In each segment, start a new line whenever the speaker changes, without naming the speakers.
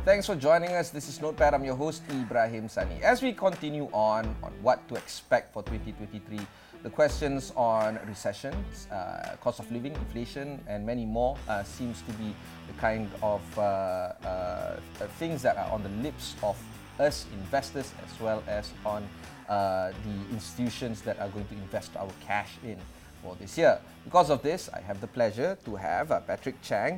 Thanks for joining us. This is Notepad. I'm your host, Ibrahim Sani. As we continue on what to expect for 2023, the questions on recessions, cost of living, inflation, and many more seems to be the kind of things that are on the lips of us investors as well as on the institutions that are going to invest our cash in for this year. Because of this, I have the pleasure to have Patrick Chang,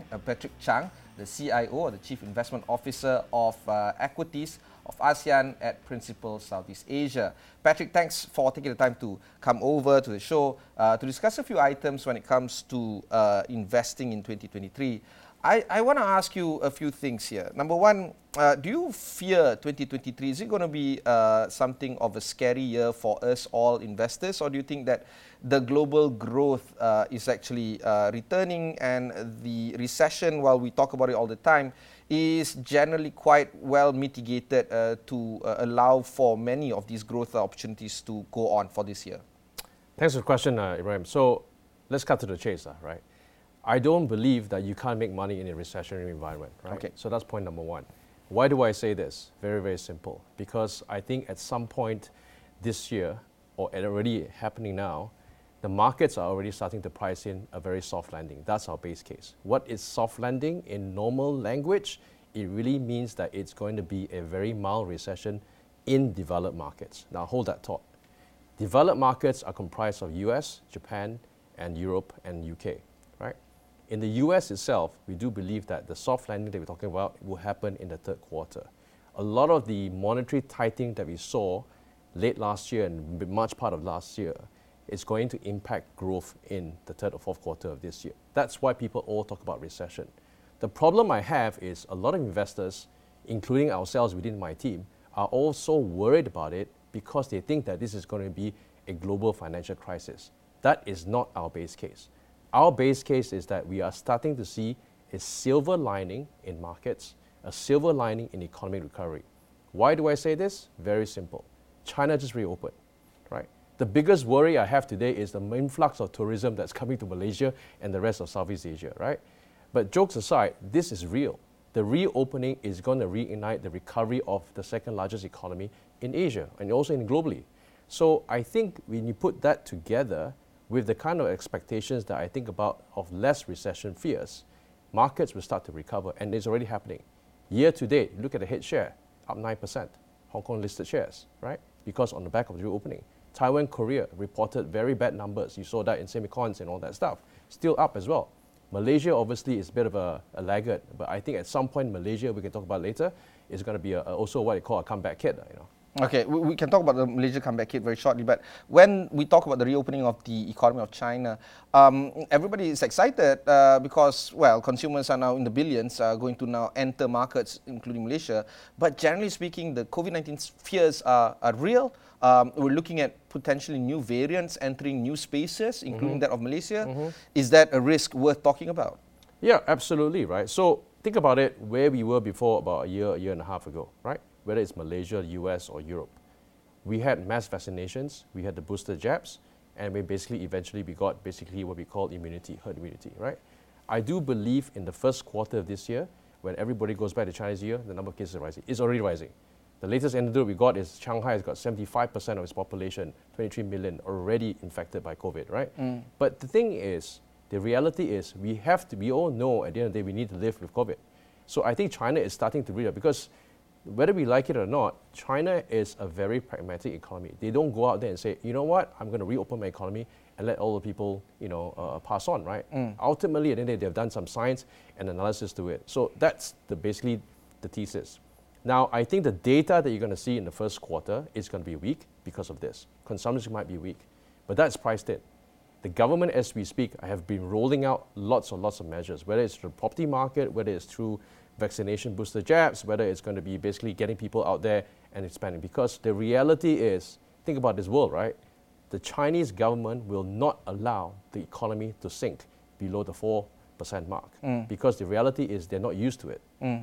the CIO, or the Chief Investment Officer of Equities of ASEAN at Principal Southeast Asia. Patrick, thanks for taking the time to come over to the show to discuss a few items when it comes to investing in 2023. I want to ask you a few things here. Number one, do you fear 2023? Is it going to be something of a scary year for us all investors, or do you think that the global growth is actually returning and the recession, while we talk about it all the time, is generally quite well mitigated to allow for many of these growth opportunities to go on for this year?
Thanks for the question, Ibrahim. So let's cut to the chase, right? I don't believe that you can't make money in a recessionary environment, right?
Okay.
So that's point number one. Why do I say this? Very, very simple. Because I think at some point this year, or already happening now, the markets are already starting to price in a very soft landing. That's our base case. What is soft landing in normal language? It really means that it's going to be a very mild recession in developed markets. Now hold that thought. Developed markets are comprised of US, Japan, and Europe and UK, right? In the US itself, we do believe that the soft landing that we're talking about will happen in the third quarter. A lot of the monetary tightening that we saw late last year and much part of last year is going to impact growth in the third or fourth quarter of this year. That's why people all talk about recession. The problem I have is a lot of investors, including ourselves within my team, are also worried about it because they think that this is going to be a global financial crisis. That is not our base case. Our base case is that we are starting to see a silver lining in markets, a silver lining in economic recovery. Why do I say this? Very simple. China just reopened, right? The biggest worry I have today is the influx of tourism that's coming to Malaysia and the rest of Southeast Asia, right? But jokes aside, this is real. The reopening is going to reignite the recovery of the second largest economy in Asia and also globally. So I think when you put that together with the kind of expectations that I think about of less recession fears, markets will start to recover, and it's already happening. Year to date, look at the head share, up 9%, Hong Kong listed shares, right? Because on the back of the reopening. Taiwan, Korea reported very bad numbers. You saw that in semicons and all that stuff. Still up as well. Malaysia obviously is a bit of a laggard, but I think at some point Malaysia, we can talk about later, is going to be also what they call a comeback kid, you know.
Okay, we can talk about the Malaysia comeback kit very shortly, but when we talk about the reopening of the economy of China, everybody is excited because, well, consumers are now in the billions, going to now enter markets, including Malaysia. But generally speaking, the COVID-19 fears are real. We're looking at potentially new variants entering new spaces, including that of Malaysia. Is that a risk worth talking about?
Yeah, absolutely, right? So think about it, where we were before about a year and a half ago, right? Whether it's Malaysia, US, or Europe. We had mass vaccinations, we had the booster jabs, and we eventually got what we call immunity, herd immunity, right? I do believe in the first quarter of this year, when everybody goes back to Chinese New Year, the number of cases are rising. It's already rising. The latest anecdote we got is Shanghai has got 75% of its population, 23 million, already infected by COVID, right? But the thing is, the reality is, we all know at the end of the day, we need to live with COVID. So I think China is starting to read it because whether we like it or not, China is a very pragmatic economy. They don't go out there and say, you know what, I'm going to reopen my economy and let all the people, pass on, right? Ultimately, at the end of the day, they've done some science and analysis to it. So that's basically the thesis. Now, I think the data that you're going to see in the first quarter is going to be weak because of this. Consumption might be weak, but that's priced in. The government, as we speak, have been rolling out lots of measures, whether it's through the property market, whether it's through vaccination booster jabs, whether it's going to be basically getting people out there and expanding. Because the reality is, think about this world, right? The Chinese government will not allow the economy to sink below the 4% mark because the reality is they're not used to it.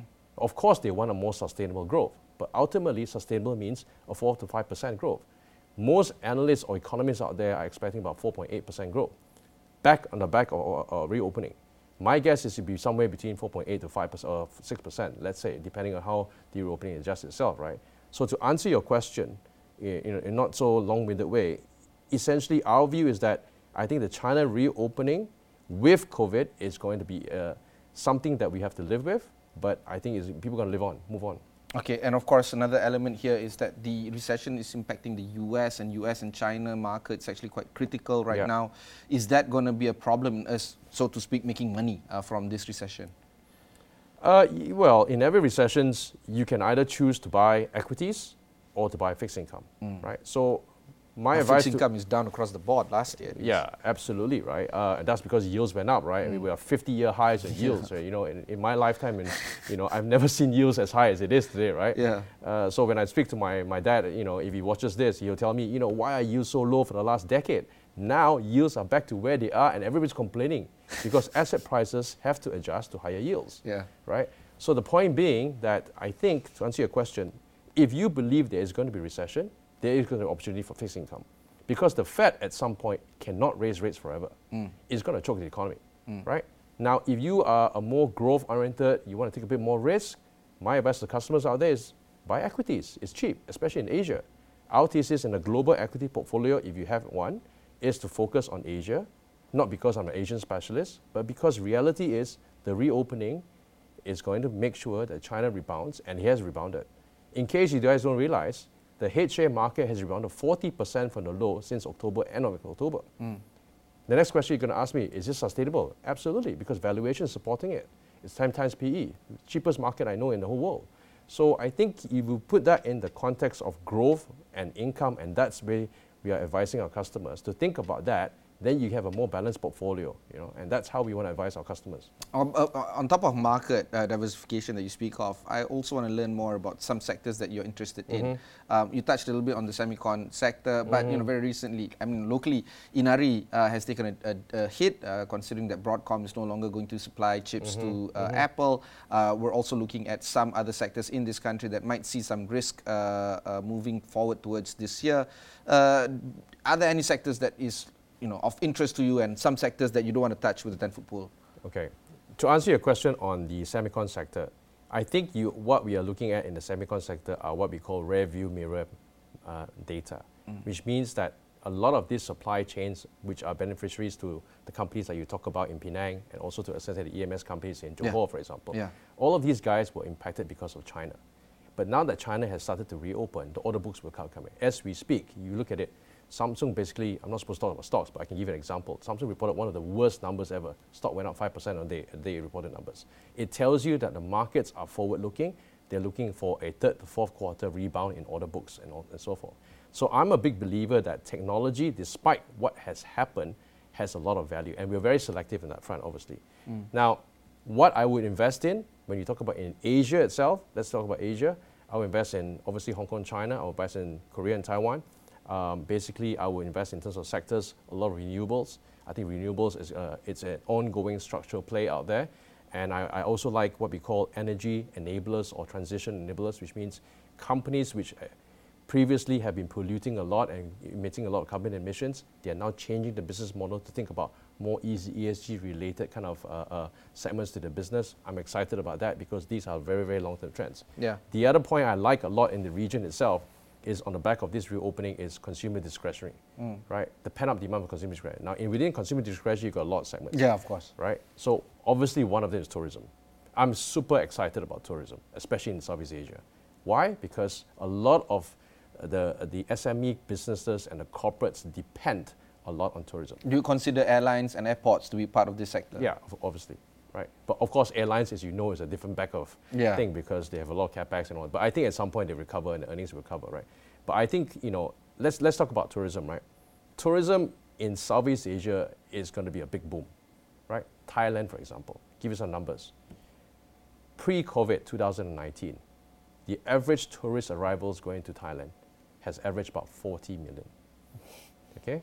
Of course, they want a more sustainable growth, but ultimately, sustainable means a 4 to 5% growth. Most analysts or economists out there are expecting about 4.8% growth, back on the back of reopening. My guess is it'll be somewhere between 4.8 to 5% or 6%, let's say, depending on how the reopening adjusts itself, right? So to answer your question in a not so long-winded way, essentially our view is that I think the China reopening with COVID is going to be something that we have to live with, but I think people are going to live on, move on.
Okay, and of course, another element here is that the recession is impacting the US and China markets actually quite critical right now. Is that going to be a problem as, so to speak, making money from this recession?
Well, in every recessions, you can either choose to buy equities or to buy fixed income, right? So my advice
fixed income is down across the board last year.
Yeah, absolutely, right? And that's because yields went up, right? I mean, we have 50-year highs in yields, right? You know, in my lifetime, and you know, I've never seen yields as high as it is today, right?
Yeah.
So when I speak to my dad, you know, if he watches this, he'll tell me, you know, why are yields so low for the last decade? Now yields are back to where they are, and everybody's complaining because asset prices have to adjust to higher yields.
Yeah.
Right. So the point being that I think, to answer your question, if you believe there is going to be recession, there is going to be opportunity for fixed income. Because the Fed at some point cannot raise rates forever. It's going to choke the economy, right? Now, if you are a more growth-oriented, you want to take a bit more risk, my advice to customers out there is buy equities. It's cheap, especially in Asia. Our thesis in a global equity portfolio, if you have one, is to focus on Asia, not because I'm an Asian specialist, but because reality is the reopening is going to make sure that China rebounds, and it has rebounded. In case you guys don't realize, the head-share market has rebounded 40% from the low since October, end of October. The next question you're going to ask me, is this sustainable? Absolutely, because valuation is supporting it. It's 10 times PE, cheapest market I know in the whole world. So I think if you put that in the context of growth and income, and that's where we are advising our customers to think about that, then you have a more balanced portfolio, you know, and that's how we want to advise our customers.
On top of market diversification that you speak of, I also want to learn more about some sectors that you're interested in. You touched a little bit on the semicon sector, but you know, very recently, I mean, locally, Inari has taken a hit, considering that Broadcom is no longer going to supply chips to Apple. We're also looking at some other sectors in this country that might see some risk moving forward towards this year. Are there any sectors that is of interest to you, and some sectors that you don't want to touch with the 10-foot pole?
Okay. To answer your question on the semicon sector, I think what we are looking at in the semicon sector are what we call rear view mirror data, which means that a lot of these supply chains, which are beneficiaries to the companies that you talk about in Penang, and also to associate the EMS companies in Johor, for example, all of these guys were impacted because of China. But now that China has started to reopen, the order books will come coming. As we speak, you look at it, Samsung basically, I'm not supposed to talk about stocks, but I can give you an example. Samsung reported one of the worst numbers ever. Stock went up 5% on the day reported numbers. It tells you that the markets are forward-looking. They're looking for a third to fourth quarter rebound in order books and so forth. So I'm a big believer that technology, despite what has happened, has a lot of value. And we're very selective in that front, obviously. Now, what I would invest in, when you talk about in Asia itself, let's talk about Asia. I would invest in, obviously, Hong Kong, China. I would invest in Korea and Taiwan. Basically, I would invest in terms of sectors, a lot of renewables. I think renewables is it's an ongoing structural play out there. And I also like what we call energy enablers or transition enablers, which means companies which previously have been polluting a lot and emitting a lot of carbon emissions, they are now changing the business model to think about more ESG-related kind of segments to the business. I'm excited about that because these are very, very long-term trends.
Yeah.
The other point I like a lot in the region itself is on the back of this reopening is consumer discretionary, right? The pent-up demand for consumer discretionary. Now, within consumer discretionary, you've got a lot of segments.
Yeah, of course.
Right? So, obviously, one of them is tourism. I'm super excited about tourism, especially in Southeast Asia. Why? Because a lot of the SME businesses and the corporates depend a lot on tourism.
Do you consider airlines and airports to be part of this sector?
Yeah, obviously. Right. But of course, airlines, as you know, is a different bag of thing because they have a lot of capex and all. But I think at some point they recover and the earnings will recover, right? But I think, let's talk about tourism, right? Tourism in Southeast Asia is going to be a big boom, right? Thailand, for example, give you some numbers. Pre-COVID, 2019, the average tourist arrivals going to Thailand has averaged about 40 million. Okay?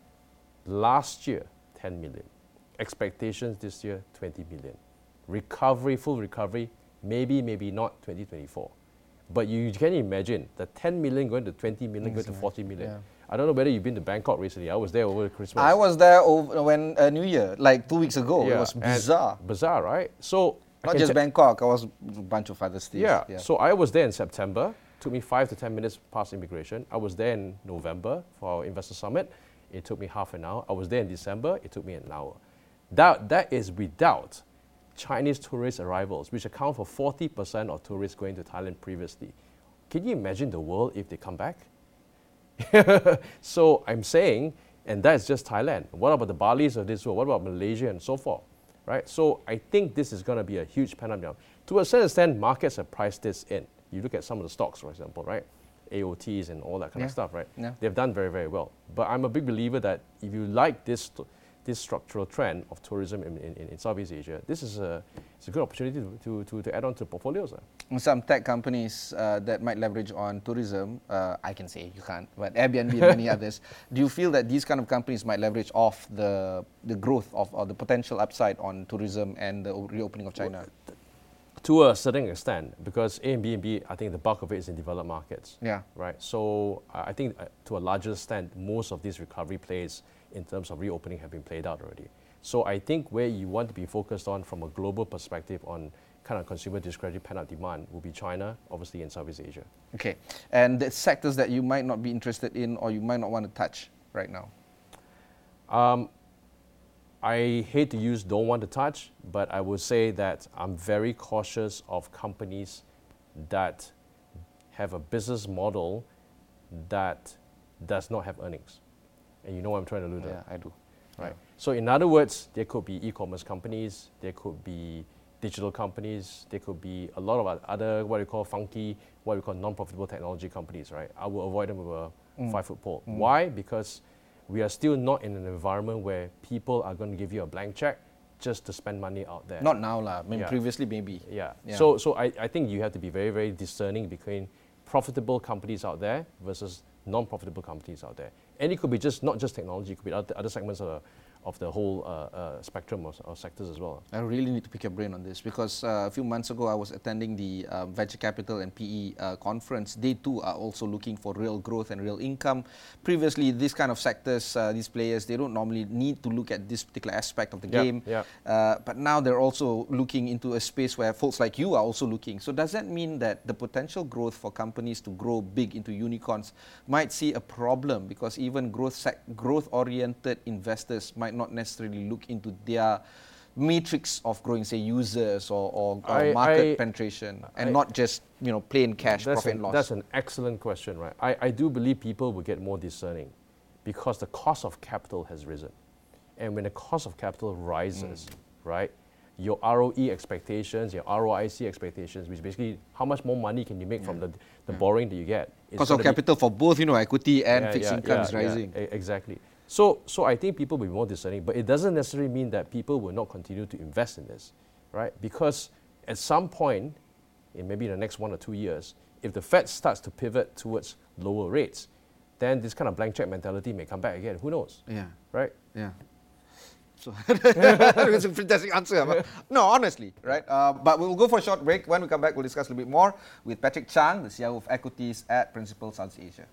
Last year, 10 million. Expectations this year, 20 million. Recovery, full recovery, maybe not 2024. But you can imagine the 10 million going to 20 million, going to 40 million. I don't know whether you've been to Bangkok recently. I was there over Christmas.
I was there over when New Year, like 2 weeks ago. It was
and
bizarre.
Bizarre, right? So I
Not
can
just
te-
Bangkok. I was a bunch of other states.
Yeah. So I was there in September. Took me 5 to 10 minutes past immigration. I was there in November for our investor summit. It took me half an hour. I was there in December. It took me an hour. That is without Chinese tourist arrivals, which account for 40% of tourists going to Thailand previously. Can you imagine the world if they come back? So I'm saying, and that's just Thailand. What about the Balis of this world? What about Malaysia and so forth? Right? So I think this is going to be a huge pent-up demand. To a certain extent, markets have priced this in. You look at some of the stocks, for example, right? AOTs and all that kind of stuff, right?
Yeah.
They've done very, very well. But I'm a big believer that if you like this structural trend of tourism in Southeast Asia, it's a good opportunity to add on to portfolios.
Some tech companies that might leverage on tourism, I can say you can't, but Airbnb and many others. Do you feel that these kind of companies might leverage off the growth of or the potential upside on tourism and the reopening of China?
To a certain extent, because Airbnb, I think the bulk of it is in developed markets.
Yeah.
Right. So I think to a larger extent, most of these recovery plays in terms of reopening have been played out already. So I think where you want to be focused on from a global perspective on kind of consumer discretionary pent-up demand will be China, obviously, in Southeast Asia.
Okay. And the sectors that you might not be interested in or you might not want to touch right now?
I hate to use don't want to touch, but I would say that I'm very cautious of companies that have a business model that does not have earnings. And you know what I'm trying to allude to?
Yeah, I do.
Right. So in other words, there could be e-commerce companies, there could be digital companies, there could be a lot of other what we call funky, what we call non-profitable technology companies, right? I will avoid them with a 5-foot pole. Why? Because we are still not in an environment where people are going to give you a blank check just to spend money out there.
Not now, lah. I mean,
Yeah.
previously maybe.
Yeah.
Yeah.
So I think you have to be very, very discerning between profitable companies out there versus non-profitable companies out there. And it could be just not just technology, it could be other segments of the whole spectrum of sectors as well.
I really need to pick your brain on this because a few months ago I was attending the venture capital and PE conference. They too are also looking for real growth and real income. Previously, these kind of sectors, these players, they don't normally need to look at this particular aspect of the game. But now they're also looking into a space where folks like you are also looking. So does that mean that the potential growth for companies to grow big into unicorns might see a problem because even growth-oriented investors might not necessarily look into their matrix of growing, say, users or market penetration, and not just plain cash profit and loss?
That's an excellent question, right? I do believe people will get more discerning because the cost of capital has risen, and when the cost of capital rises, right, your ROE expectations, your ROIC expectations, which basically how much more money can you make from the borrowing that you get.
Cost of capital for both, equity and fixed income is rising.
Exactly. So I think people will be more discerning, but it doesn't necessarily mean that people will not continue to invest in this, right? Because at some point, in maybe the next 1 or 2 years, if the Fed starts to pivot towards lower rates, then this kind of blank check mentality may come back again. Who knows?
Yeah.
Right?
Yeah. So it's a fantastic answer. But no, honestly, right? But we'll go for a short break. When we come back, we'll discuss a little bit more with Patrick Chang, the CIO of Equities at Principal Southeast Asia.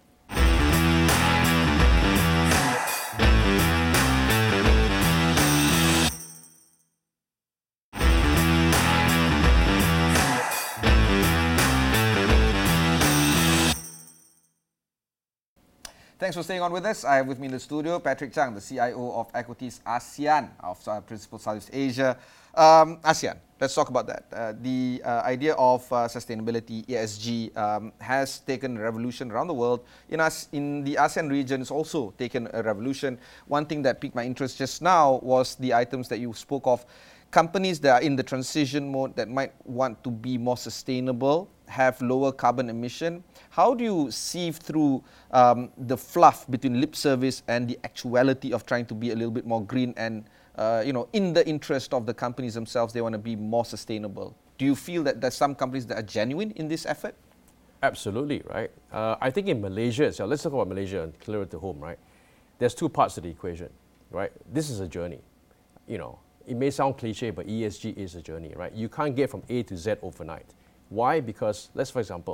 Thanks for staying on with us. I have with me in the studio Patrick Chang, the CIO of Equities ASEAN of Principal Southeast Asia. ASEAN, let's talk about that. The idea of sustainability, ESG, has taken a revolution around the world. In the ASEAN region, it's also taken a revolution. One thing that piqued my interest just now was the items that you spoke of. Companies that are in the transition mode that might want to be more sustainable, have lower carbon emission. How do you sieve through the fluff between lip service and the actuality of trying to be a little bit more green and, in the interest of the companies themselves, they want to be more sustainable? Do you feel that there's some companies that are genuine in this effort?
Absolutely, right? I think in Malaysia itself, let's talk about Malaysia and clear it to home, right? There's two parts to the equation, right? This is a journey, It may sound cliche, but ESG is a journey, right? You can't get from A to Z overnight. Why? Because, for example,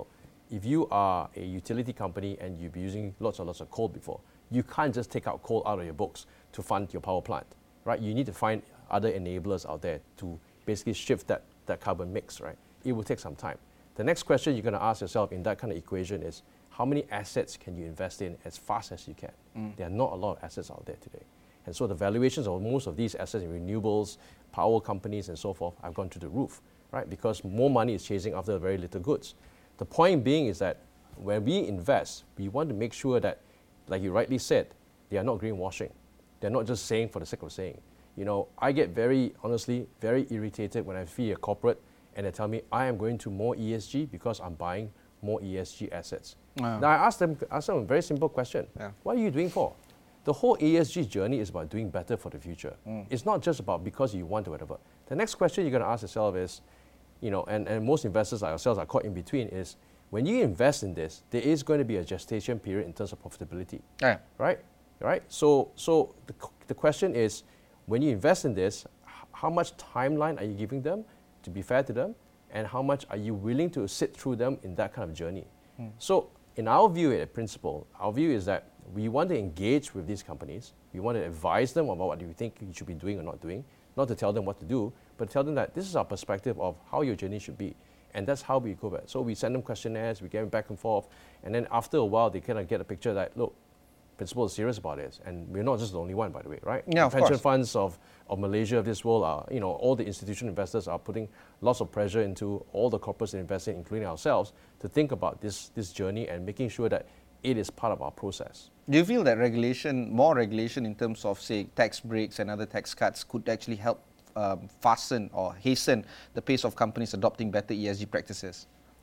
if you are a utility company and you've been using lots and lots of coal before, you can't just take out coal out of your books to fund your power plant, right? You need to find other enablers out there to basically shift that carbon mix, right? It will take some time. The next question you're going to ask yourself in that kind of equation is, how many assets can you invest in as fast as you can? There are not a lot of assets out there today. And so the valuations of most of these assets in renewables, power companies and so forth have gone to the roof, right? Because more money is chasing after very little goods. The point being is that when we invest, we want to make sure that, like you rightly said, they are not greenwashing. They're not just saying for the sake of saying. You know, I get honestly, very irritated when I see a corporate and they tell me I am going to more ESG because I'm buying more ESG assets. Now I ask them a very simple question. What are you doing for? The whole ESG journey is about doing better for the future. It's not just about because you want to whatever. The next question you're going to ask yourself is, you know, and most investors like ourselves are caught in between is, when you invest in this, there is going to be a gestation period in terms of profitability, right? So the question is, when you invest in this, how much timeline are you giving them to be fair to them, and how much are you willing to sit through them in that kind of journey? So in our view at Principal, our view is that we want to engage with these companies. We want to advise them about what you think you should be doing or not doing, not to tell them what to do, but tell them that this is our perspective of how your journey should be. And that's how we go back. So we send them questionnaires, we get them back and forth, and then after a while, they kind of get a picture that, look, Principal is serious about this. And we're not just the only one, by the way, right?
Yeah,
the pension funds of Malaysia, of this world, are, you know, all the institutional investors are putting lots of pressure into all the corporates investing, including ourselves, to think about this journey and making sure that it is part of our process.
Do you feel that more regulation in terms of, say, tax breaks and other tax cuts could actually help fasten or hasten the pace of companies adopting better ESG practices?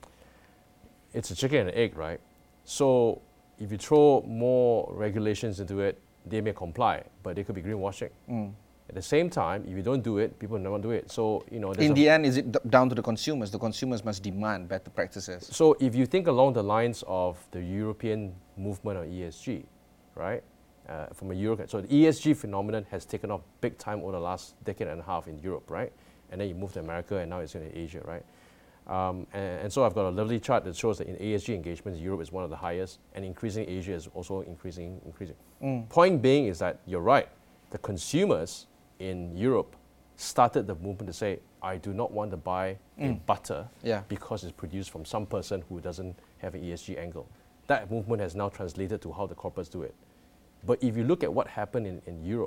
It's a chicken and an egg, right? So if you throw more regulations into it, they may comply, but they could be greenwashing. At the same time, if you don't do it, people never do it. So, you know,
in the end, is it down to the consumers? The consumers must demand better practices.
So if you think along the lines of the European movement on ESG, right? From a Euro, so the ESG phenomenon has taken off big time over the last decade and a half in Europe, right? And then you move to America, and now it's in Asia, right? And so I've got a lovely chart that shows that in ESG engagements, Europe is one of the highest, and increasing Asia is also increasing. Point being is that you're right. The consumers in Europe started the movement to say, I do not want to buy a butter because it's produced from some person who doesn't have an ESG angle. That movement has now translated to how the corporates do it. But if you look at what happened in Europe,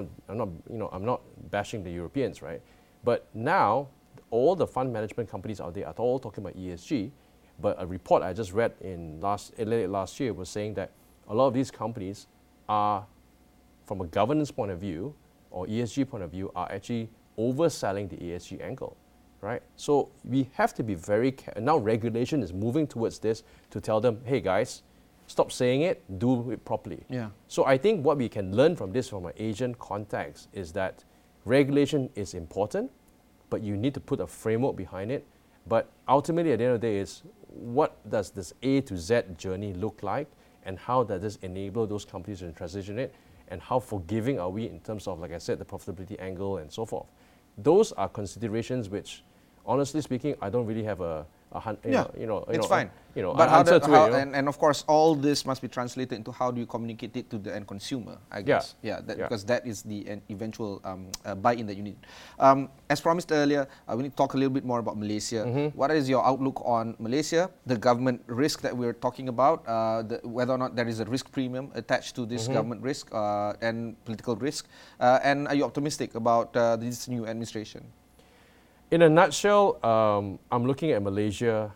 I'm not bashing the Europeans, right? But now all the fund management companies out there are all talking about ESG. But a report I just read late last year was saying that a lot of these companies are, from a governance point of view or ESG point of view, are actually overselling the ESG angle, right? So we have to be very careful. Now regulation is moving towards this to tell them, hey guys, stop saying it, do it properly. So I think what we can learn from this from an Asian context is that regulation is important, but you need to put a framework behind it. But ultimately, at the end of the day, is what does this A to Z journey look like, and how does this enable those companies to transition it, and how forgiving are we in terms of, like I said, the profitability angle and so forth. Those are considerations which, honestly speaking, I don't really have
it's fine.
But
and of course, all this must be translated into how do you communicate it to the end consumer, I guess. Because that is the eventual buy-in that you need. As promised earlier, we need to talk a little bit more about Malaysia. What is your outlook on Malaysia, the government risk that we're talking about, whether or not there is a risk premium attached to this government risk and political risk, and are you optimistic about this new administration?
In a nutshell, I'm looking at Malaysia,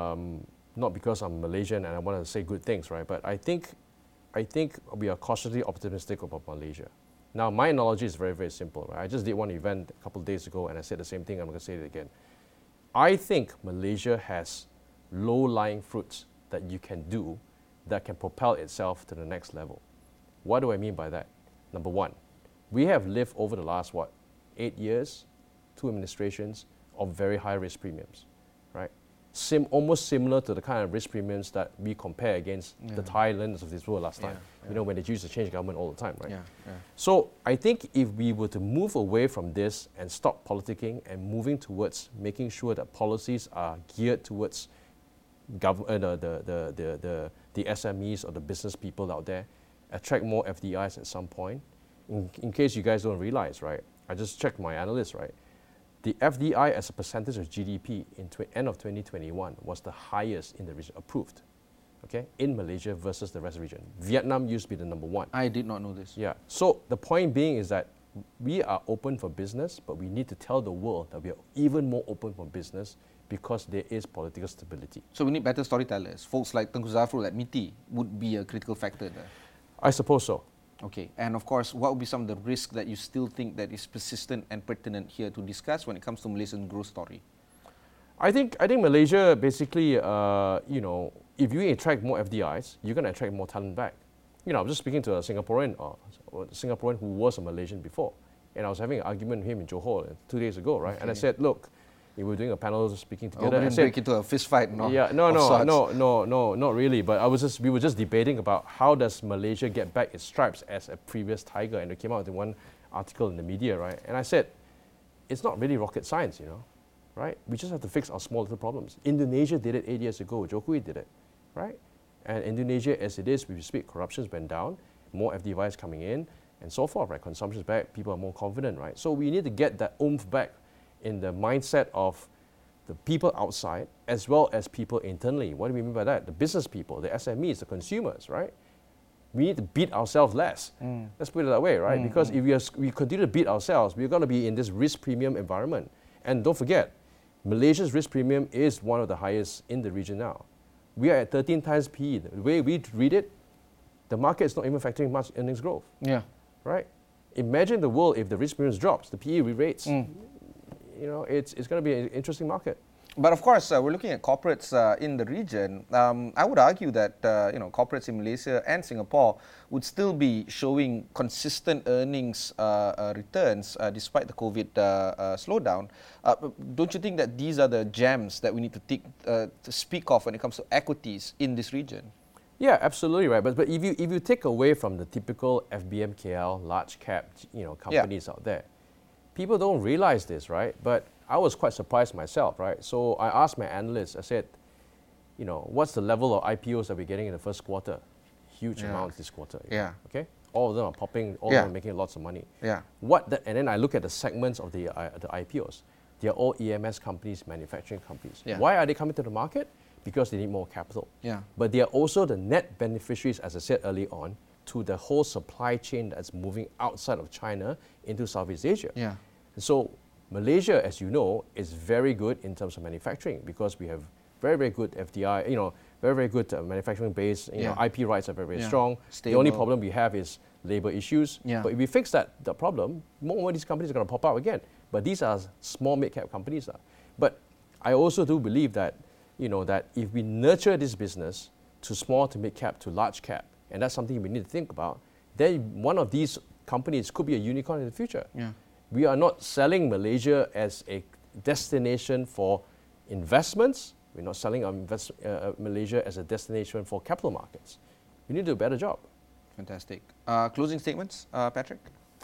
not because I'm Malaysian and I want to say good things, right? But I think we are cautiously optimistic about Malaysia. Now, my analogy is very, very simple, right? I just did one event a couple of days ago and I said the same thing, I'm going to say it again. I think Malaysia has low-lying fruits that you can do that can propel itself to the next level. What do I mean by that? Number one, we have lived over the last, 8 years, 2 administrations of very high risk premiums, right? Almost similar to the kind of risk premiums that we compare against the Thailands of this world last time, you know, when they used to change government all the time, right? So I think if we were to move away from this and stop politicking and moving towards making sure that policies are geared towards the SMEs or the business people out there, attract more FDIs at some point. In case you guys don't realize, right? I just checked my analysts, right? The FDI as a percentage of GDP in end of 2021 was the highest in the region, approved, okay, in Malaysia versus the rest of the region. Vietnam used to be the number one.
I did not know this.
Yeah, so the point being is that we are open for business, but we need to tell the world that we are even more open for business because there is political stability.
So we need better storytellers. Folks like Tengku Zafrul at MITI would be a critical factor there.
I suppose so.
Okay, and of course, what would be some of the risks that you still think that is persistent and pertinent here to discuss when it comes to Malaysian growth story?
I think Malaysia basically, you know, if you attract more FDIs, you're going to attract more talent back. You know, I was just speaking to a Singaporean who was a Malaysian before, and I was having an argument with him in Johor 2 days ago, right? Okay. And I said, look, we were doing a panel speaking together.
I said, break into a fist fight, no?
Yeah, no, not really. But we were just debating about how does Malaysia get back its stripes as a previous tiger, and it came out in one article in the media, right? And I said, it's not really rocket science, you know, right? We just have to fix our small little problems. Indonesia did it 8 years ago. Jokowi did it, right? And Indonesia, as it is, we speak, corruption's went down, more FDIs coming in, and so forth, right? Consumption's back, people are more confident, right? So we need to get that oomph back in the mindset of the people outside as well as people internally. What do we mean by that? The business people, the SMEs, the consumers, right? We need to beat ourselves less. Let's put it that way, right? Because if we continue to beat ourselves, we're going to be in this risk premium environment. And don't forget, Malaysia's risk premium is one of the highest in the region now. We are at 13 times PE. The way we read it, the market is not even factoring much earnings growth.
Yeah.
Right? Imagine the world if the risk premium drops, the PE re-rates. You know, it's going to be an interesting market.
But of course, we're looking at corporates in the region. I would argue that you know, corporates in Malaysia and Singapore would still be showing consistent earnings returns despite the COVID slowdown. Don't you think that these are the gems that we need to speak of when it comes to equities in this region?
Yeah, absolutely right. But if you take away from the typical FBMKL large cap, you know, companies out there, people don't realize this, right? But I was quite surprised myself, right? So I asked my analysts, I said, you know, what's the level of IPOs that we're getting in the first quarter? Huge amounts this quarter.
Yeah.
Okay? All of them are popping, all of them are making lots of money.
Yeah.
And then I look at the segments of the IPOs. They're all EMS companies, manufacturing companies.
Yeah.
Why are they coming to the market? Because they need more capital.
Yeah.
But they are also the net beneficiaries, as I said early on, to the whole supply chain that's moving outside of China into Southeast Asia.
Yeah.
So Malaysia, as you know, is very good in terms of manufacturing because we have very, very good FDI, you know, very, very good manufacturing base. You know, IP rights are very, very strong.
Stable.
The only problem we have is labor issues.
Yeah.
But if we fix the problem, more of these companies are going to pop out again. But these are small mid-cap companies. But I also do believe that, you know, that if we nurture this business to small to mid-cap to large cap, and that's something we need to think about, then one of these companies could be a unicorn in the future.
Yeah.
We are not selling Malaysia as a destination for investments. We're not selling Malaysia as a destination for capital markets. We need to do a better job.
Fantastic. Closing statements, Patrick?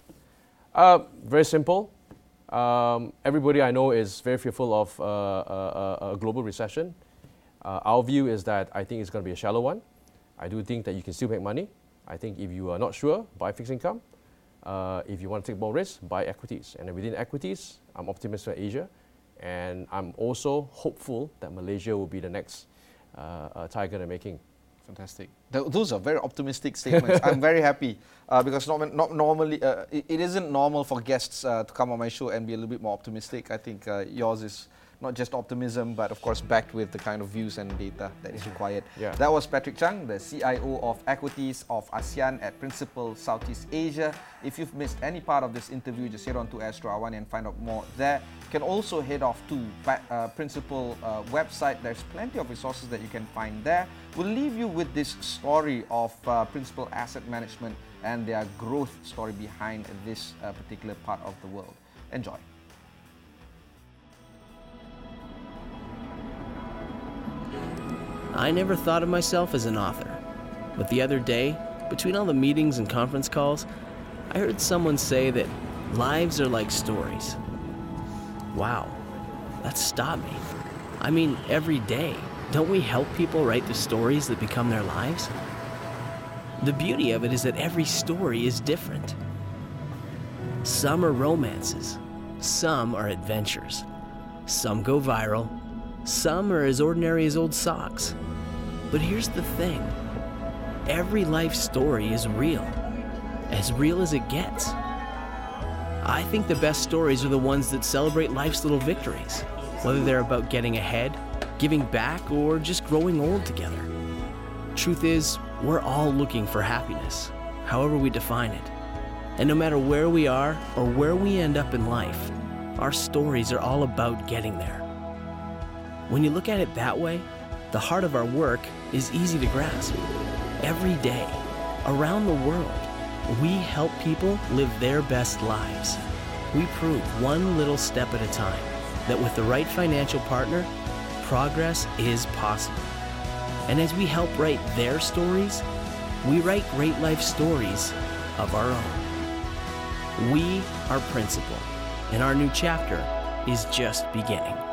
Very simple. Everybody I know is very fearful of a global recession. Our view is that I think it's going to be a shallow one. I do think that you can still make money. I think if you are not sure, buy fixed income. If you want to take more risk, buy equities. And within equities, I'm optimistic for Asia. And I'm also hopeful that Malaysia will be the next tiger in the making.
Fantastic. Those are very optimistic statements. I'm very happy because not normally, it isn't normal for guests to come on my show and be a little bit more optimistic. I think yours is not just optimism, but of course backed with the kind of views and data that is required.
Yeah.
That was Patrick Chung, the CIO of Equities of ASEAN at Principal Southeast Asia. If you've missed any part of this interview, just head on to Astro Awan and find out more there. You can also head off to Principal website. There's plenty of resources that you can find there. We'll leave you with this story of Principal Asset Management and their growth story behind this particular part of the world. Enjoy.
I never thought of myself as an author, but the other day, between all the meetings and conference calls, I heard someone say that lives are like stories. Wow, that stopped me. I mean, every day, don't we help people write the stories that become their lives? The beauty of it is that every story is different. Some are romances, some are adventures, some go viral, some are as ordinary as old socks. But here's the thing, every life story is real as it gets. I think the best stories are the ones that celebrate life's little victories, whether they're about getting ahead, giving back, or just growing old together. Truth is, we're all looking for happiness, however we define it. And no matter where we are or where we end up in life, our stories are all about getting there. When you look at it that way, the heart of our work is easy to grasp. Every day, around the world, we help people live their best lives. We prove one little step at a time that with the right financial partner, progress is possible. And as we help write their stories, we write great life stories of our own. We are Principal, and our new chapter is just beginning.